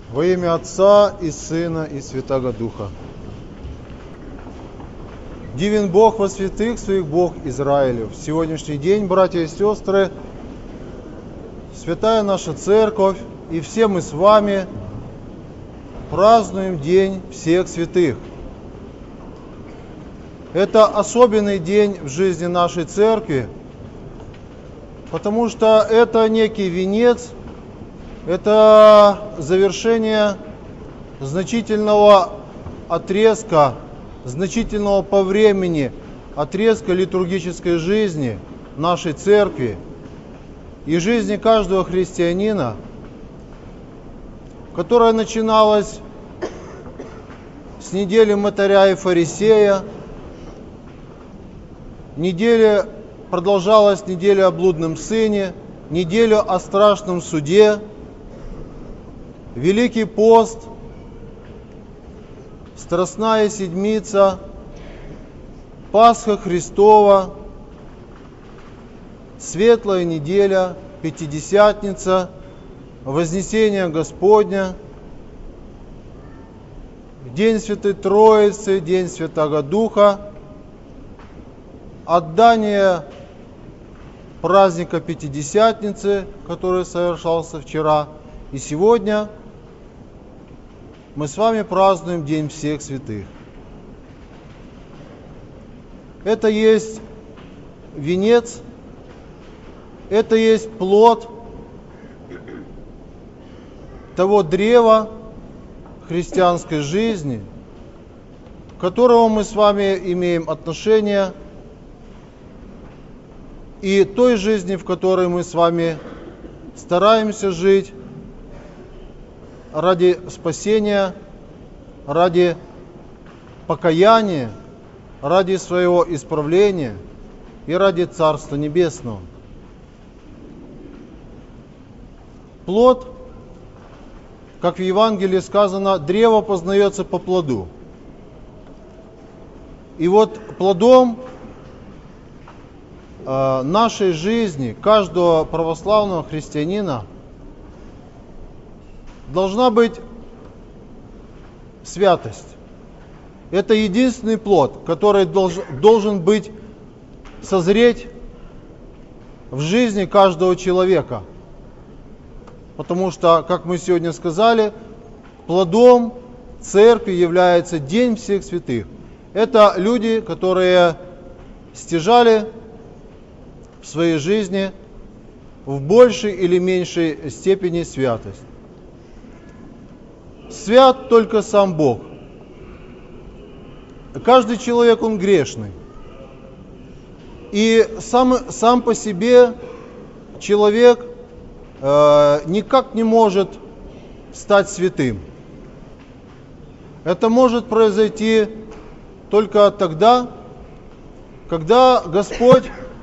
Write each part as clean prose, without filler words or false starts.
Во имя Отца и Сына и Святаго Духа. Дивен Бог во святых своих, Бог Израилев. В сегодняшний день, братья и сестры, святая наша Церковь и все мы с вами празднуем День всех святых. Это особенный день в жизни нашей Церкви, потому что это некий венец, это завершение значительного отрезка, значительного по времени отрезка литургической жизни нашей Церкви и жизни каждого христианина, которая начиналась с недели Мытаря и Фарисея, продолжалась неделя о блудном сыне, неделю о страшном суде, Великий пост, Страстная седмица, Пасха Христова, Светлая неделя, Пятидесятница, Вознесение Господня, День Святой Троицы, День Святаго Духа, отдание праздника Пятидесятницы, который совершался вчера, и сегодня мы с вами празднуем День всех святых. Это есть венец, это есть плод того древа христианской жизни, к которому мы с вами имеем отношение, и той жизни, в которой мы с вами стараемся жить ради спасения, ради покаяния, ради своего исправления и ради Царства Небесного. Плод, как в Евангелии сказано, древо познается по плоду. И вот плодом нашей жизни, каждого православного христианина, должна быть святость. Это единственный плод, который должен быть созреть в жизни каждого человека. Потому что, как мы сегодня сказали, плодом Церкви является День всех святых. Это люди, которые стяжали в своей жизни в большей или меньшей степени святость. Свят только сам Бог. Каждый человек, он грешный. И сам по себе человек никак не может стать святым. Это может произойти только тогда, когда Господь,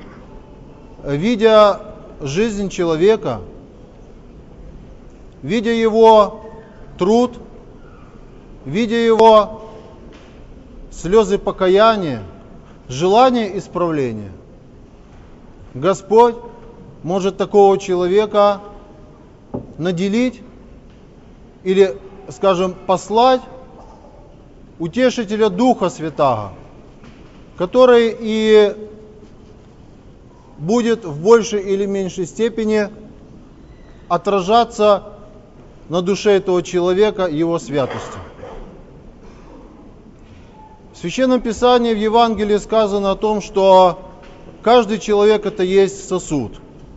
видя жизнь человека, видя его труд, видя его слезы покаяния, желание исправления, Господь может такого человека наделить или, скажем, послать утешителя Духа Святаго, который и будет в большей или меньшей степени отражаться на душе этого человека его святостью. В Священном Писании, в Евангелии сказано о том, что каждый человек это есть сосуд.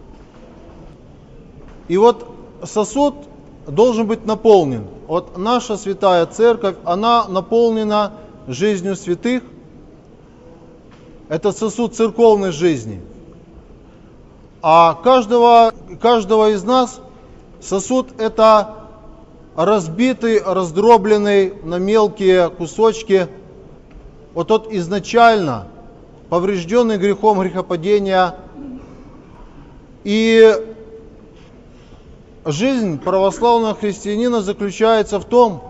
И вот сосуд должен быть наполнен. Вот наша Святая Церковь, она наполнена жизнью святых. Это сосуд церковной жизни. А каждого из нас сосуд это разбитый, раздробленный на мелкие кусочки, вот тот изначально поврежденный грехом грехопадения. И жизнь православного христианина заключается в том,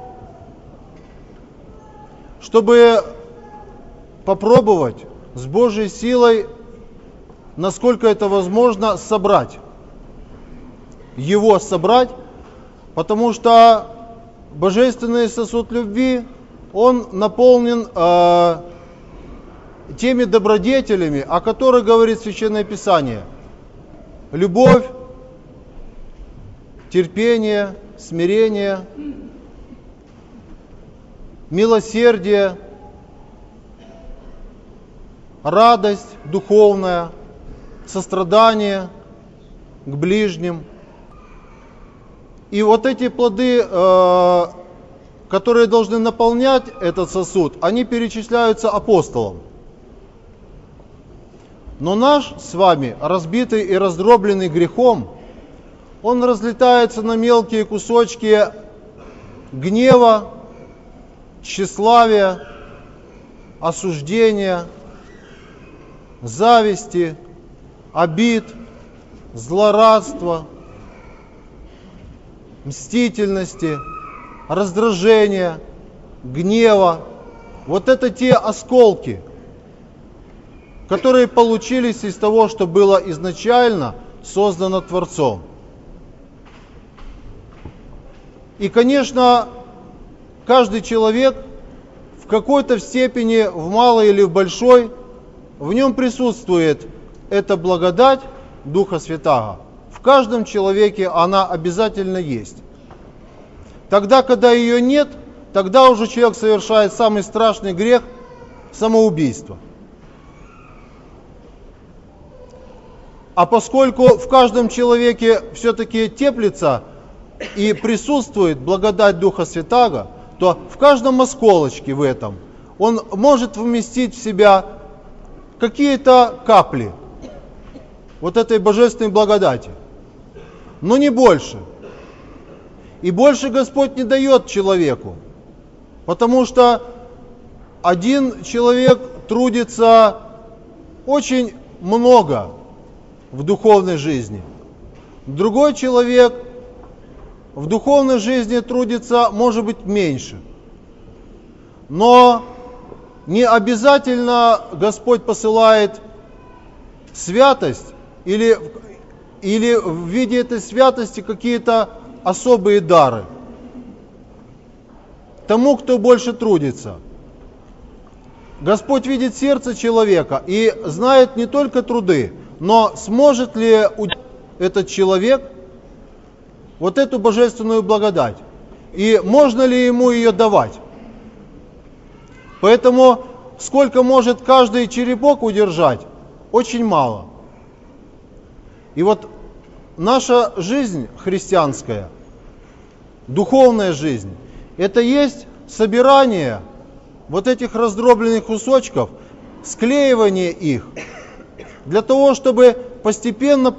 чтобы попробовать с Божьей силой, насколько это возможно, собрать, потому что божественный сосуд любви, он наполнен теми добродетелями, о которых говорит Священное Писание. Любовь, терпение, смирение, милосердие, радость духовная, сострадание к ближним. И вот эти плоды, которые должны наполнять этот сосуд, они перечисляются апостолом. Но наш с вами, разбитый и раздробленный грехом, он разлетается на мелкие кусочки гнева, тщеславия, осуждения, зависти, обид, злорадства, мстительности, раздражения, гнева. Вот это те осколки, которые получились из того, что было изначально создано Творцом. И, конечно, каждый человек в какой-то степени, в малой или в большой, в нем присутствует эта благодать Духа Святаго. В каждом человеке она обязательно есть. Тогда, когда ее нет, тогда уже человек совершает самый страшный грех – самоубийство. А поскольку в каждом человеке все-таки теплится и присутствует благодать Духа Святаго, то в каждом осколочке в этом он может вместить в себя какие-то капли вот этой божественной благодати, но не больше. И больше Господь не дает человеку, потому что один человек трудится очень много в духовной жизни, другой человек в духовной жизни трудится, может быть, меньше. Но не обязательно Господь посылает святость или в виде этой святости какие-то особые дары тому, кто больше трудится. Господь видит сердце человека и знает не только труды, но сможет ли этот человек вот эту божественную благодать, и можно ли ему ее давать. Поэтому сколько может каждый черепок удержать, очень мало. И вот наша жизнь христианская, духовная жизнь, это есть собирание вот этих раздробленных кусочков, склеивание их, для того, чтобы постепенно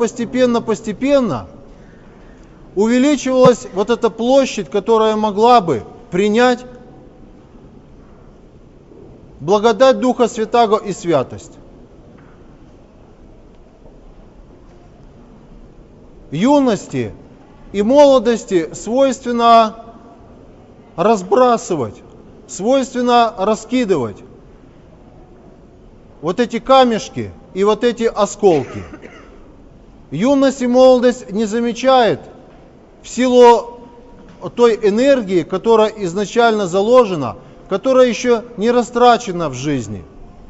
увеличивалась вот эта площадь, которая могла бы принять благодать Духа Святаго и святость. Юности и молодости свойственно разбрасывать, свойственно раскидывать вот эти камешки и вот эти осколки. Юность и молодость не замечает в силу той энергии, которая изначально заложена, которая еще не растрачена в жизни.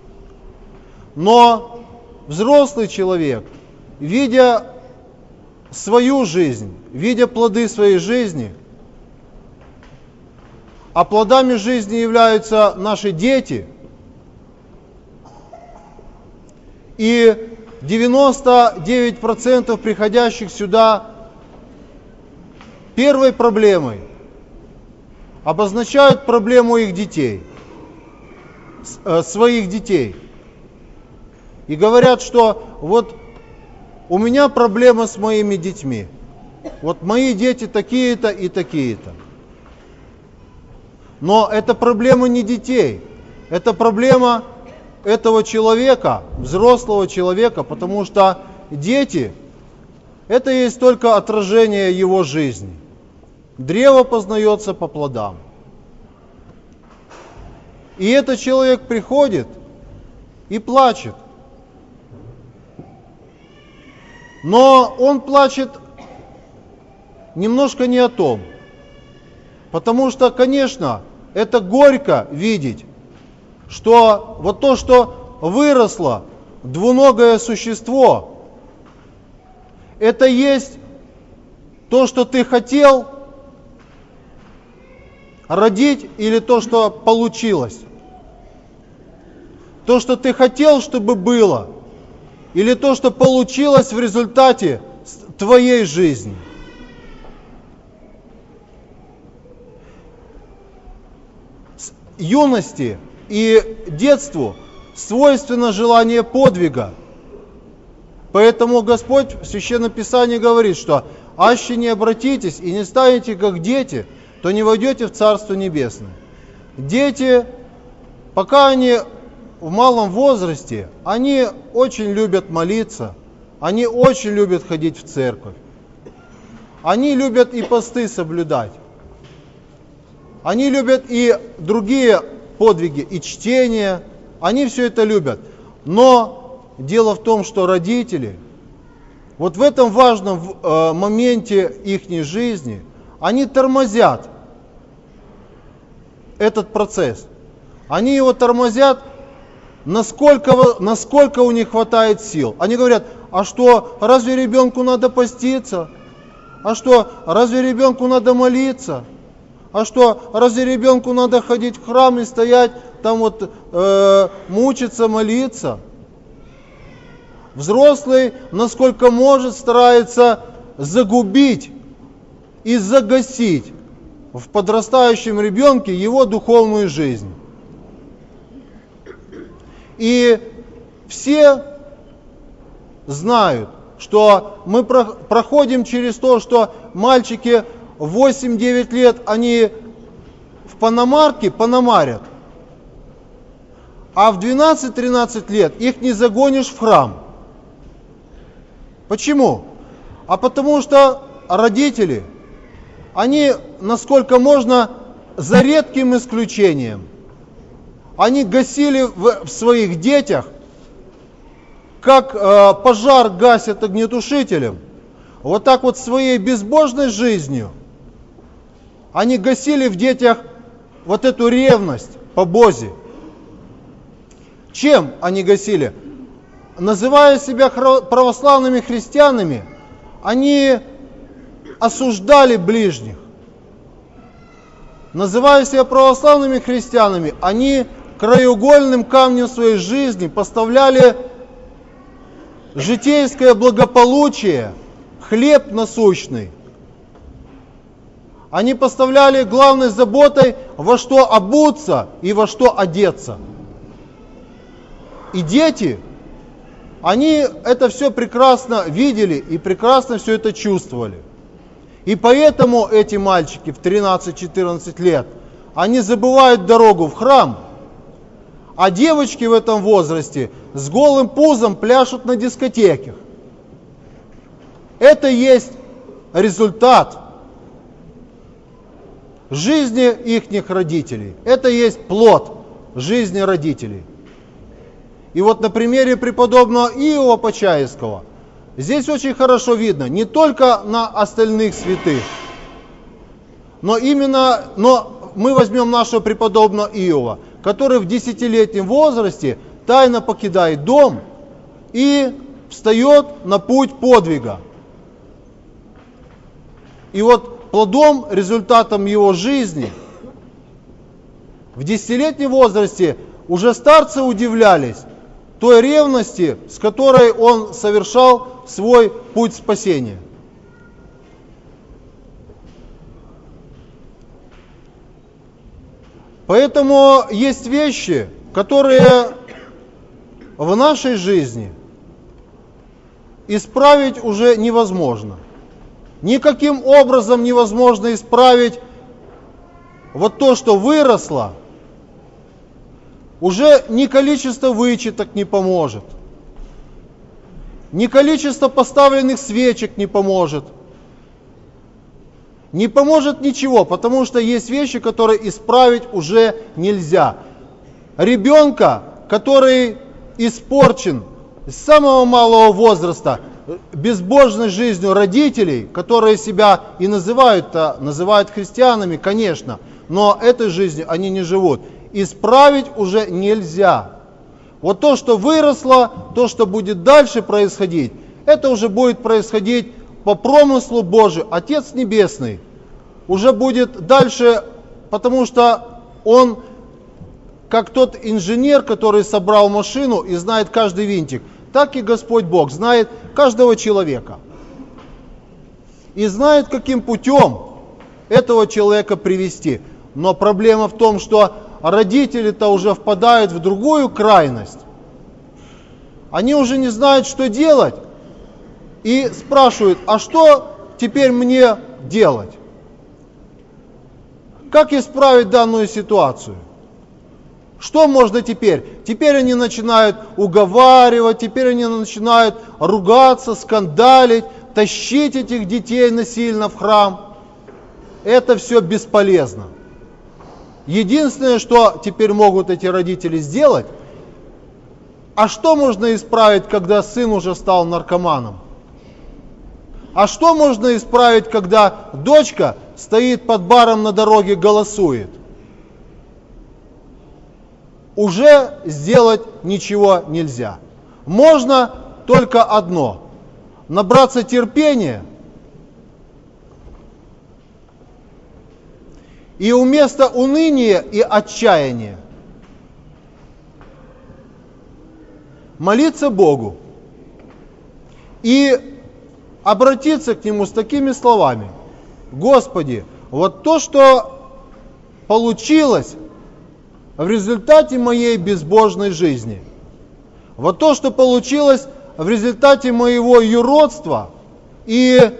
Но взрослый человек, видя свою жизнь, видя плоды своей жизни, а плодами жизни являются наши дети, и 99% приходящих сюда первой проблемой обозначают проблему их детей, своих детей. И говорят, что вот у меня проблема с моими детьми. Вот мои дети такие-то и такие-то. Но это проблема не детей, это проблема этого человека, взрослого человека, потому что дети – это есть только отражение его жизни. Древо познается по плодам. И этот человек приходит и плачет. Но он плачет немножко не о том. Потому что, конечно, это горько видеть, что вот то, что выросло, двуногое существо, это есть то, что ты хотел родить, или то, что получилось. То, что ты хотел, чтобы было, или то, что получилось в результате твоей жизни. С юности и детству свойственно желание подвига. Поэтому Господь в Священном Писании говорит, что «аще не обратитесь и не станете как дети, то не войдете в Царство Небесное». Дети, пока они в малом возрасте, они очень любят молиться, они очень любят ходить в церковь, они любят и посты соблюдать, они любят и другие подвиги, и чтение, они все это любят. Но дело в том, что родители, вот в этом важном моменте их жизни, они тормозят этот процесс. Они его тормозят, насколько у них хватает сил. Они говорят, а что, разве ребенку надо поститься? А что, разве ребенку надо молиться? А что, разве ребенку надо ходить в храм и стоять, там вот мучиться, молиться? Взрослый, насколько может, старается загубить и загасить в подрастающем ребенке его духовную жизнь. И все знают, что мы проходим через то, что мальчики в 8-9 лет, они в паномарке паномарят, а в 12-13 лет их не загонишь в храм. Почему? А потому что родители, они, насколько можно, за редким исключением, они гасили в своих детях, как пожар гасят огнетушителем, вот так вот своей безбожной жизнью они гасили в детях вот эту ревность по Бозе. Чем они гасили? Называя себя православными христианами, они осуждали ближних. Называя себя православными христианами, они краеугольным камнем своей жизни поставляли житейское благополучие, хлеб насущный. Они поставляли главной заботой, во что обуться и во что одеться. И дети, они это все прекрасно видели и прекрасно все это чувствовали. И поэтому эти мальчики в 13-14 лет, они забывают дорогу в храм, а девочки в этом возрасте с голым пузом пляшут на дискотеках. Это есть результат жизни ихних родителей. Это есть плод жизни родителей. И вот на примере преподобного Иова Почаевского здесь очень хорошо видно, не только на остальных святых, но мы возьмем нашего преподобного Иова, который в 10-летнем возрасте тайно покидает дом и встает на путь подвига. И вот плодом, результатом его жизни в 10-летнем возрасте уже старцы удивлялись той ревности, с которой он совершал свой путь спасения. Поэтому есть вещи, которые в нашей жизни исправить уже невозможно. Никаким образом невозможно исправить вот то, что выросло. Уже ни количество вычеток не поможет, ни количество поставленных свечек не поможет. Не поможет ничего, потому что есть вещи, которые исправить уже нельзя. Ребенка, который испорчен с самого малого возраста безбожной жизнью родителей, которые себя и называют христианами, конечно, но этой жизнью они не живут. Исправить уже нельзя. Вот то, что выросло, то, что будет дальше происходить, это уже будет происходить по промыслу Божию. Отец Небесный уже будет дальше, потому что Он, как тот инженер, который собрал машину и знает каждый винтик, так и Господь Бог знает каждого человека. И знает, каким путем этого человека привести. Но проблема в том, что родители-то уже впадают в другую крайность. Они уже не знают, что делать. И спрашивают, а что теперь мне делать? Как исправить данную ситуацию? Что можно теперь? Теперь они начинают уговаривать, теперь они начинают ругаться, скандалить, тащить этих детей насильно в храм. Это все бесполезно. Единственное, что теперь могут эти родители сделать, а что можно исправить, когда сын уже стал наркоманом? А что можно исправить, когда дочка стоит под баром на дороге, голосует? Уже сделать ничего нельзя. Можно только одно: набраться терпения и вместо уныния и отчаяния молиться Богу и обратиться к Нему с такими словами: Господи, вот то, что получилось в результате моей безбожной жизни, вот то, что получилось в результате моего юродства и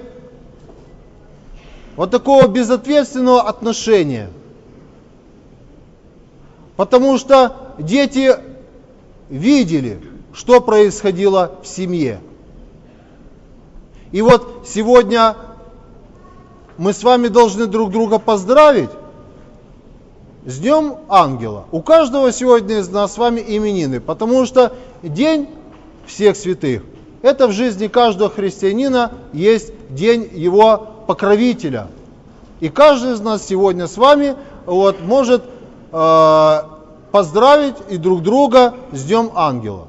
вот такого безответственного отношения, потому что дети видели, что происходило в семье. И вот сегодня мы с вами должны друг друга поздравить с Днем Ангела. У каждого сегодня из нас с вами именины, потому что День всех святых – это в жизни каждого христианина есть день его покровителя. И каждый из нас сегодня с вами может поздравить и друг друга с Днем Ангела.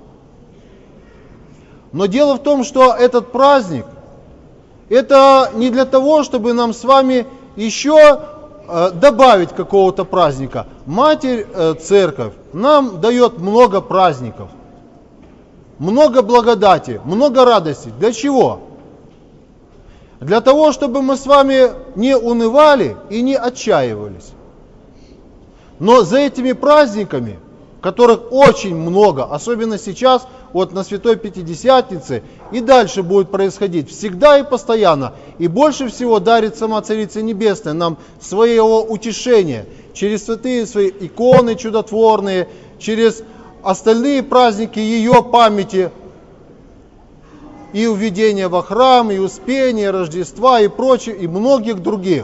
Но дело в том, что этот праздник – это не для того, чтобы нам с вами еще добавить какого-то праздника. Матерь Церковь нам дает много праздников, много благодати, много радости. Для чего? Для того, чтобы мы с вами не унывали и не отчаивались. Но за этими праздниками, которых очень много, особенно сейчас, вот на Святой Пятидесятнице, и дальше будет происходить всегда и постоянно. И больше всего дарит сама Царица Небесная нам своего утешения через святые свои иконы чудотворные, через остальные праздники ее памяти, и введение во храм, и Успения, и Рождества, и прочее, и многих других.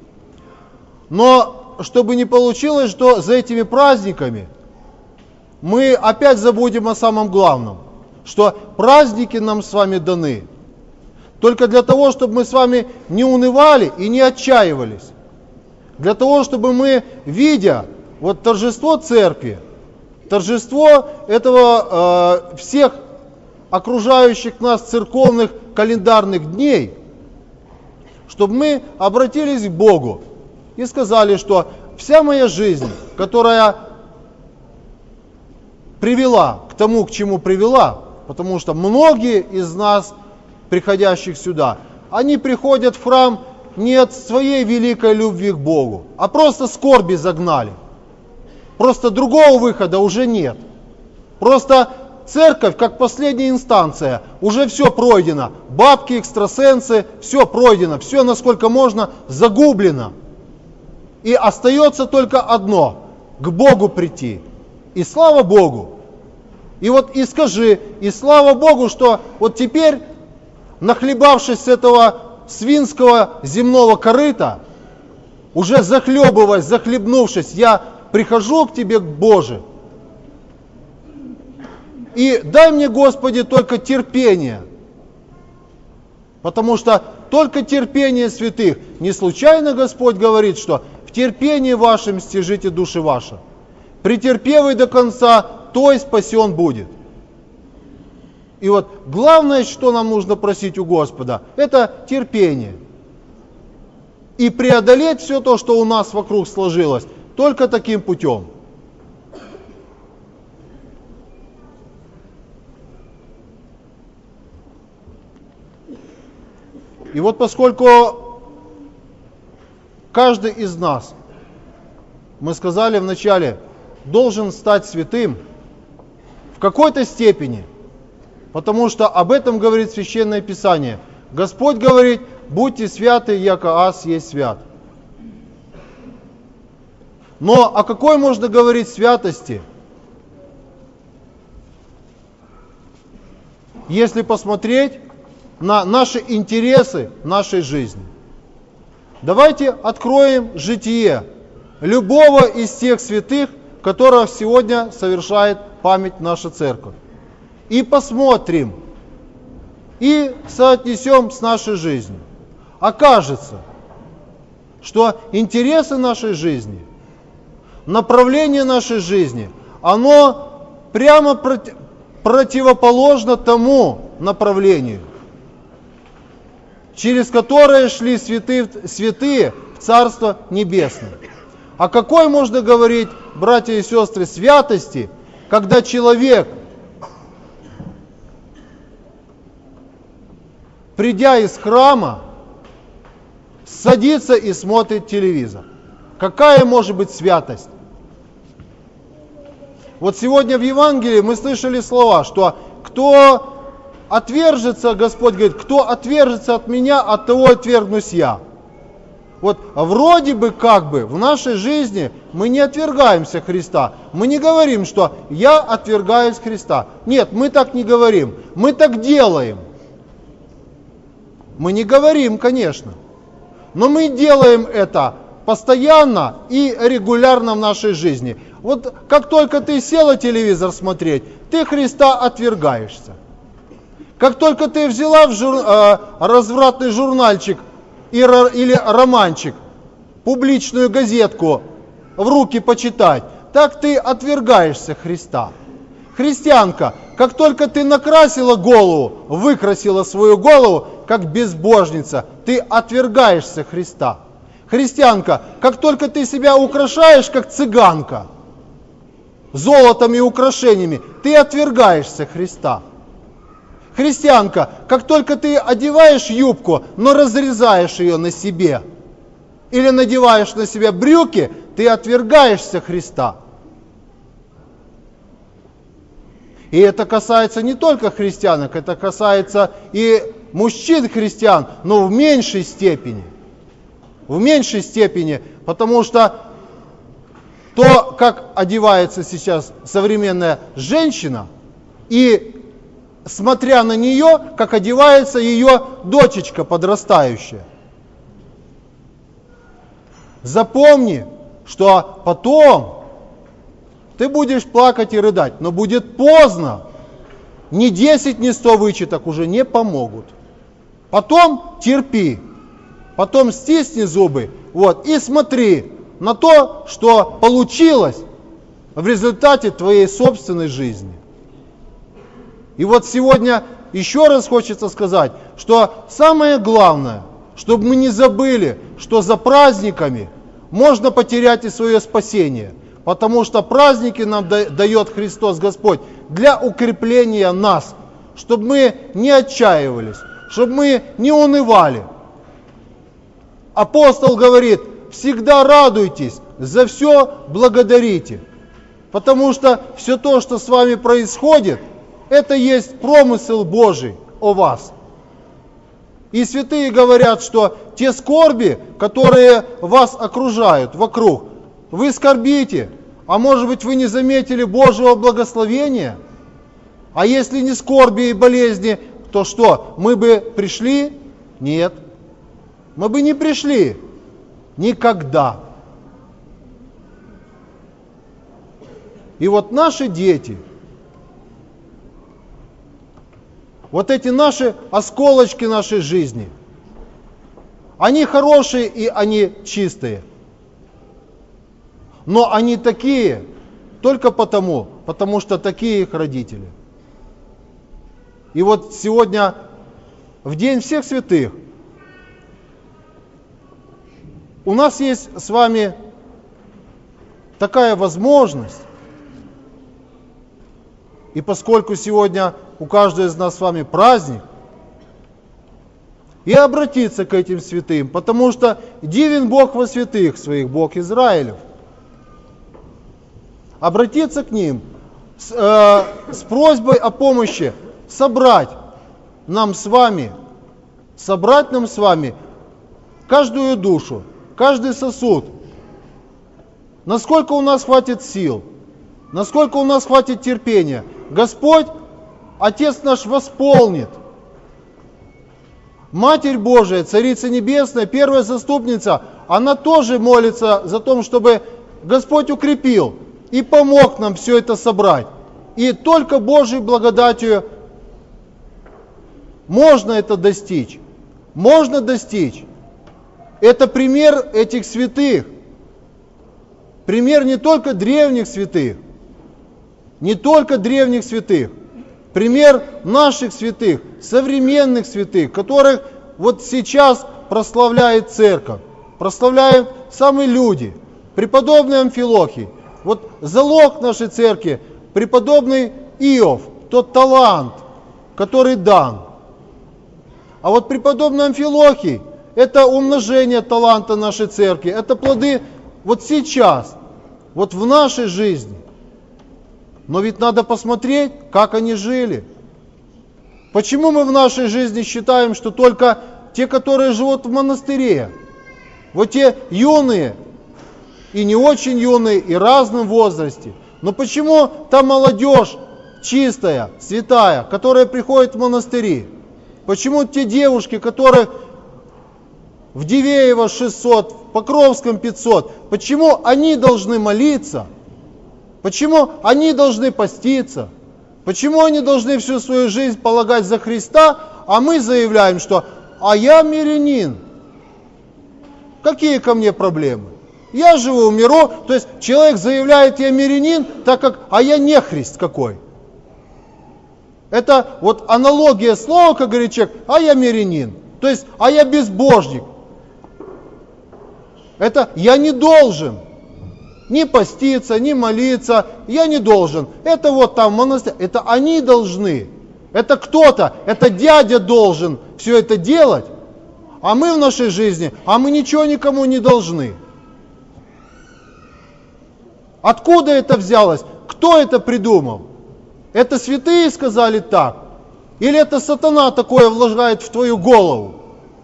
Но чтобы не получилось, что за этими праздниками мы опять забудем о самом главном, что праздники нам с вами даны только для того, чтобы мы с вами не унывали и не отчаивались. Для того, чтобы мы, видя вот торжество церкви, торжество этого всех окружающих нас церковных календарных дней, чтобы мы обратились к Богу и сказали, что вся моя жизнь, которая привела к тому, к чему привела, потому что многие из нас, приходящих сюда, они приходят в храм не от своей великой любви к Богу, а просто скорби загнали. Просто другого выхода уже нет. Просто церковь, как последняя инстанция, уже все пройдено. Бабки, экстрасенсы, все пройдено, все насколько можно загублено. И остается только одно – к Богу прийти. И слава Богу. И вот и скажи, и слава Богу, что вот теперь, нахлебавшись с этого свинского земного корыта, уже захлебываясь, захлебнувшись, я прихожу к Тебе, Боже, и дай мне, Господи, только терпение Потому что только терпение святых. Не случайно Господь говорит, что в терпении вашем стяжите души ваши. Претерпевый до конца, той спасен будет. И вот главное, что нам нужно просить у Господа, это терпение. И преодолеть все то, что у нас вокруг сложилось, только таким путем. И вот поскольку каждый из нас, мы сказали вначале, должен стать святым в какой-то степени, потому что об этом говорит Священное Писание. Господь говорит, будьте святы, яко аз есть свят. Но о какой можно говорить святости, если посмотреть на наши интересы нашей жизни? Давайте откроем житие любого из тех святых, которых сегодня совершает память наша церковь. И посмотрим, и соотнесем с нашей жизнью. Окажется, что интересы нашей жизни, направление нашей жизни, оно прямо противоположно тому направлению, через которое шли святые в Царство Небесное. О какой можно говорить, братья и сестры, святости, когда человек, придя из храма, садится и смотрит телевизор? Какая может быть святость? Вот сегодня в Евангелии мы слышали слова, что кто отвержется, Господь говорит, кто отвержется от меня, от того отвергнусь я. Вот вроде бы как бы в нашей жизни мы не отвергаемся Христа. Мы не говорим, что я отвергаюсь Христа. Нет, мы так не говорим. Мы так делаем. Мы не говорим, конечно. Но мы делаем это постоянно и регулярно в нашей жизни. Вот как только ты села телевизор смотреть, ты Христа отвергаешься. Как только ты взяла развратный журнальчик или романчик, публичную газетку в руки почитать, так ты отвергаешься Христа. Христианка, как только ты накрасила голову, выкрасила свою голову, как безбожница, ты отвергаешься Христа. Христианка, как только ты себя украшаешь, как цыганка, золотом и украшениями, ты отвергаешься Христа. Христианка, как только ты одеваешь юбку, но разрезаешь ее на себе, или надеваешь на себя брюки, ты отвергаешься Христа. И это касается не только христианок, это касается и мужчин-христиан, но в меньшей степени. В меньшей степени, потому что то, как одевается сейчас современная женщина, и смотря на нее, как одевается ее дочечка подрастающая. Запомни, что потом ты будешь плакать и рыдать, но будет поздно. Ни 10, ни 100 вычеток уже не помогут. Потом терпи, потом стисни зубы, вот, и смотри на то, что получилось в результате твоей собственной жизни. И вот сегодня еще раз хочется сказать, что самое главное, чтобы мы не забыли, что за праздниками можно потерять и свое спасение. Потому что праздники нам дает Христос Господь для укрепления нас, чтобы мы не отчаивались, чтобы мы не унывали. Апостол говорит, всегда радуйтесь, за все благодарите. Потому что все то, что с вами происходит, это есть промысел Божий о вас. И святые говорят, что те скорби, которые вас окружают вокруг, вы скорбите, а может быть вы не заметили Божьего благословения? А если не скорби и болезни, то что, мы бы пришли? Нет, мы бы не пришли никогда. И вот наши дети, вот эти наши осколочки нашей жизни. Они хорошие и они чистые. Но они такие только потому что такие их родители. И вот сегодня, в День всех святых, у нас есть с вами такая возможность, и поскольку сегодня у каждого из нас с вами праздник, и обратиться к этим святым, потому что дивен Бог во святых своих, Бог Израилев. Обратиться к ним с просьбой о помощи, собрать нам с вами каждую душу, каждый сосуд, насколько у нас хватит сил, насколько у нас хватит терпения. Господь, Отец наш, восполнит. Матерь Божия, Царица Небесная, первая заступница, она тоже молится за то, чтобы Господь укрепил и помог нам все это собрать. И только Божьей благодатью можно это достичь. Можно достичь. Это пример этих святых. Пример не только древних святых, пример наших святых, современных святых, которых вот сейчас прославляет церковь, прославляют самые люди, преподобный Амфилохий. Вот залог нашей церкви, преподобный Иов, тот талант, который дан. А вот преподобный Амфилохий, это умножение таланта нашей церкви, это плоды вот сейчас, вот в нашей жизни. Но ведь надо посмотреть, как они жили. Почему мы в нашей жизни считаем, что только те, которые живут в монастыре, вот те юные и не очень юные, и в разном возрасте, но почему та молодежь чистая, святая, которая приходит в монастыри? Почему те девушки, которые в Дивеево 600, в Покровском 500, почему они должны молиться? Почему они должны поститься? Почему они должны всю свою жизнь полагать за Христа, а мы заявляем, что «а я мирянин». Какие ко мне проблемы? Я живу в миру, то есть человек заявляет «я мирянин», так как «а я нехрист какой». Это вот аналогия слова, как говорит человек «а я мирянин», то есть «а я безбожник». Это «я не должен». Ни поститься, ни молиться, я не должен. Это вот там монастырь, это они должны. Это кто-то, это дядя должен все это делать. А мы в нашей жизни, мы ничего никому не должны. Откуда это взялось? Кто это придумал? Это святые сказали так? Или это сатана такое вложит в твою голову?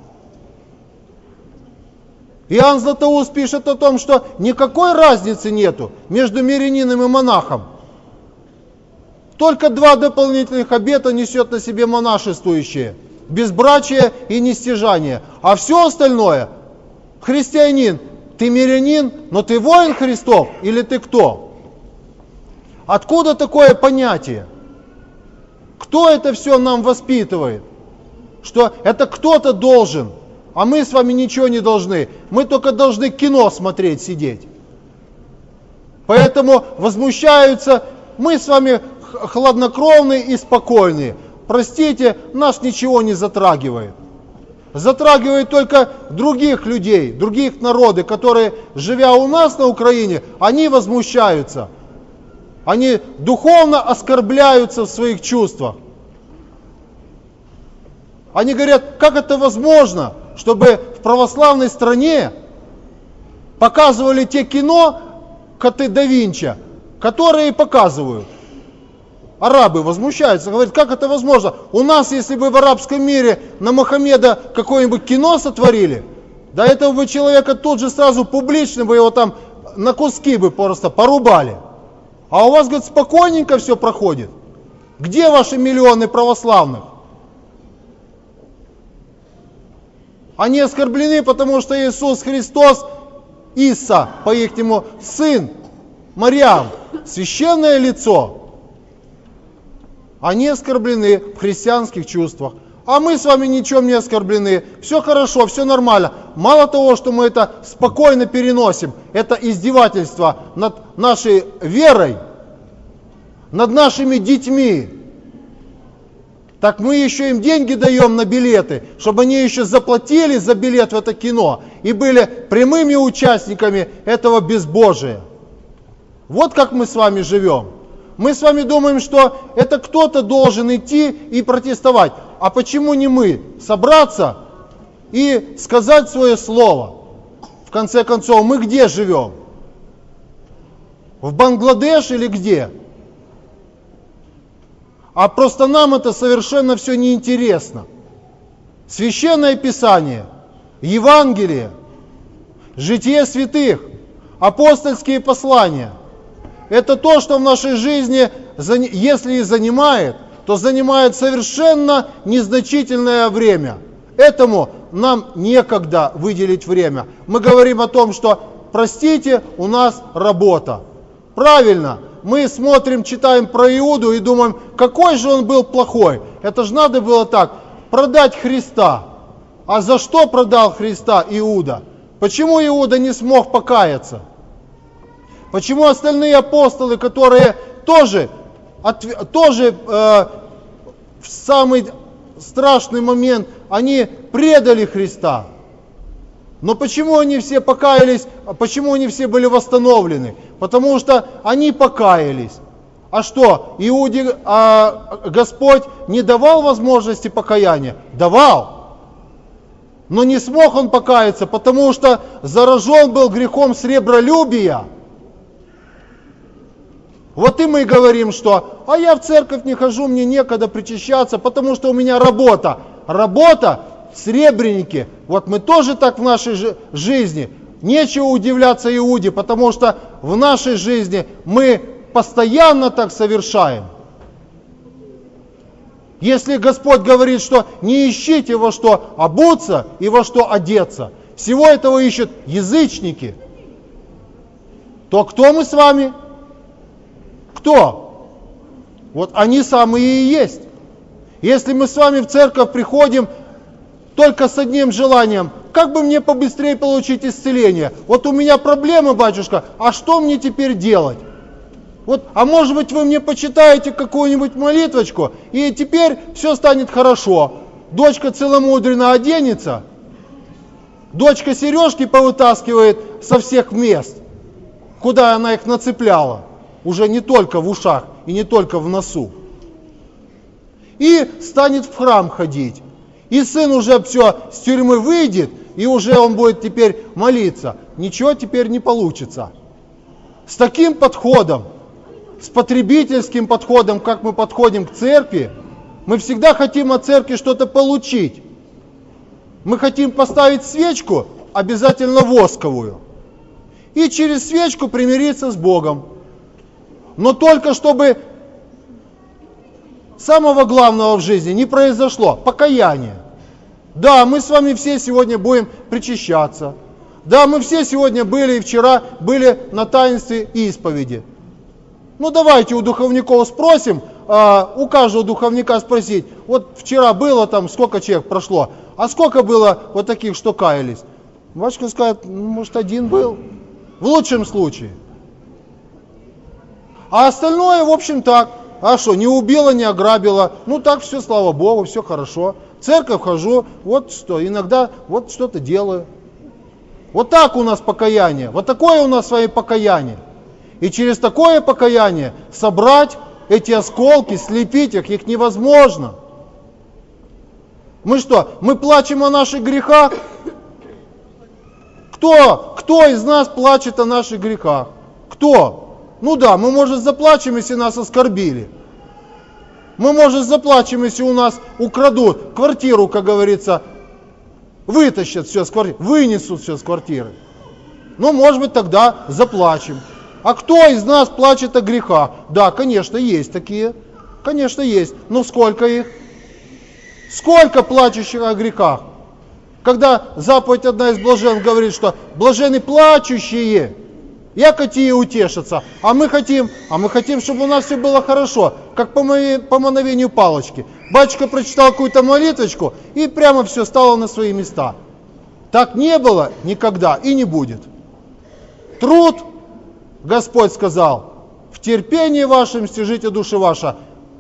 Иоанн Златоуст пишет о том, что никакой разницы нету между мирянином и монахом. Только 2 дополнительных обета несет на себе монашествующее. Безбрачие и нестяжание. А все остальное, христианин, ты мирянин, но ты воин Христов или ты кто? Откуда такое понятие? Кто это все нам воспитывает? Что это кто-то должен. А мы с вами ничего не должны. Мы только должны кино смотреть, сидеть. Поэтому возмущаются, мы с вами хладнокровные и спокойные. Простите, нас ничего не затрагивает. Затрагивает только других людей, других народы, которые, живя у нас на Украине, они возмущаются. Они духовно оскорбляются в своих чувствах. Они говорят, как это возможно, чтобы в православной стране показывали те кино, коты да Винчи, которые показывают. Арабы возмущаются, говорят, как это возможно? У нас, если бы в арабском мире на Мухаммеда какое-нибудь кино сотворили, да этого бы человека тут же сразу публично бы его там на куски бы просто порубали. А у вас, говорит, спокойненько все проходит. Где ваши миллионы православных? Они оскорблены, потому что Иисус Христос, Иса, по-ихнему, сын Марьям, священное лицо. Они оскорблены в христианских чувствах. А мы с вами ничем не оскорблены. Все хорошо, все нормально. Мало того, что мы это спокойно переносим, это издевательство над нашей верой, над нашими детьми. Так мы еще им деньги даем на билеты, чтобы они еще заплатили за билет в это кино и были прямыми участниками этого безбожия. Вот как мы с вами живем. Мы с вами думаем, что это кто-то должен идти и протестовать. А почему не мы собраться и сказать свое слово? В конце концов, мы где живем? В Бангладеш или где? А просто нам это совершенно все неинтересно. Священное Писание, Евангелие, житие святых, апостольские послания – это то, что в нашей жизни, если и занимает, то занимает совершенно незначительное время. Этому нам некогда выделить время. Мы говорим о том, что, простите, у нас работа. Правильно, мы смотрим, читаем про Иуду и думаем, какой же он был плохой. Это же надо было так, продать Христа. А за что продал Христа Иуда? Почему Иуда не смог покаяться? Почему остальные апостолы, которые тоже в самый страшный момент, они предали Христа? Но почему они все покаялись, почему они все были восстановлены? Потому что они покаялись. А что, Иуде Господь не давал возможности покаяния? Давал. Но не смог он покаяться, потому что заражен был грехом сребролюбия. Вот и мы говорим, что а я в церковь не хожу, мне некогда причащаться, потому что у меня работа. Работа, сребреники. Вот мы тоже так в нашей жизни. Нечего удивляться Иуде, потому что в нашей жизни мы постоянно так совершаем. Если Господь говорит, что не ищите во что обуться и во что одеться, всего этого ищут язычники, то кто мы с вами? Кто? Вот они самые и есть. Если мы с вами в церковь приходим только с одним желанием, как бы мне побыстрее получить исцеление? Вот у меня проблемы, батюшка, а что мне теперь делать? Вот, а может быть вы мне почитаете какую-нибудь молитвочку, и теперь все станет хорошо. Дочка целомудренно оденется, дочка сережки повытаскивает со всех мест, куда она их нацепляла. Уже не только в ушах и не только в носу. И станет в храм ходить. И сын уже все с тюрьмы выйдет, и уже он будет теперь молиться. Ничего теперь не получится. С таким подходом, с потребительским подходом, как мы подходим к церкви, мы всегда хотим от церкви что-то получить. Мы хотим поставить свечку, обязательно восковую, и через свечку примириться с Богом. Но только чтобы самого главного в жизни не произошло, покаяние. Да, мы с вами все сегодня будем причащаться. Да, мы все сегодня были и вчера были на таинстве исповеди. Ну давайте у духовников спросим, у каждого духовника спросить, вот вчера было там, сколько человек прошло, а сколько было вот таких, что каялись? Батюшка скажет, может один был, в лучшем случае. А остальное, в общем, так. А что, не убила, не ограбила. Ну так все, слава Богу, все хорошо. В церковь хожу, вот что, иногда вот что-то делаю. Вот так у нас покаяние. Вот такое у нас с вами покаяние. И через такое покаяние собрать эти осколки, слепить их невозможно. Мы что, мы плачем о наших грехах? Кто из нас плачет о наших грехах? Кто? Ну да, мы, может, заплачем, если нас оскорбили. Мы, может, заплачем, если у нас украдут квартиру, как говорится, вытащат все с квартиры, вынесут все с квартиры. Ну, может быть, тогда заплачем. А кто из нас плачет о грехах? Да, конечно, есть такие. Конечно, есть. Но сколько их? Сколько плачущих о грехах? Когда заповедь одна из блаженных говорит, что блаженны плачущие, якоти и утешатся. А мы хотим, чтобы у нас все было хорошо, как по мановению палочки. Батюшка прочитал какую-то молитвочку, и прямо все стало на свои места. Так не было никогда и не будет. Труд, Господь сказал, в терпении вашем стяжите души ваши.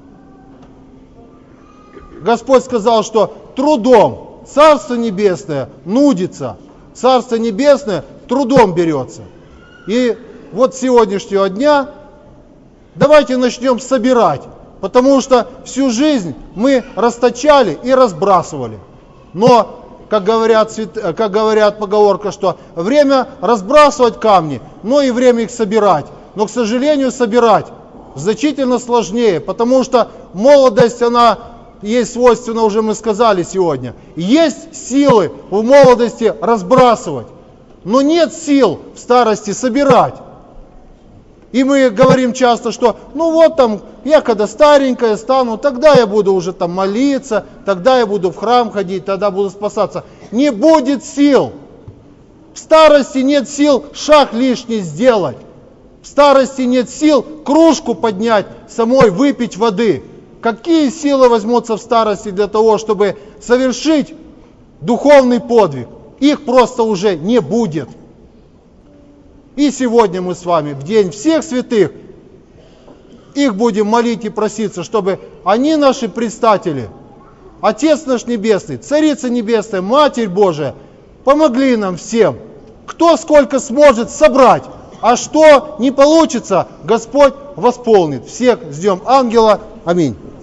Господь сказал, что трудом Царство Небесное нудится, Царство Небесное трудом берется. И вот с сегодняшнего дня давайте начнем собирать, потому что всю жизнь мы расточали и разбрасывали. Но, как говорят поговорка, что время разбрасывать камни, но и время их собирать. Но, к сожалению, собирать значительно сложнее, потому что молодость, она есть свойственно, уже мы сказали сегодня. Есть силы в молодости разбрасывать, но нет сил в старости собирать. И мы говорим часто, что ну вот там, я когда старенькая стану, тогда я буду уже там молиться, тогда я буду в храм ходить, тогда буду спасаться. Не будет сил. В старости нет сил шаг лишний сделать. В старости нет сил кружку поднять, самой выпить воды. Какие силы возьмутся в старости для того, чтобы совершить духовный подвиг? Их просто уже не будет. И сегодня мы с вами, в день всех святых, их будем молить и проситься, чтобы они наши предстатели, Отец наш Небесный, Царица Небесная, Матерь Божия, помогли нам всем, кто сколько сможет собрать, а что не получится, Господь восполнит. Всех ждем ангела. Аминь.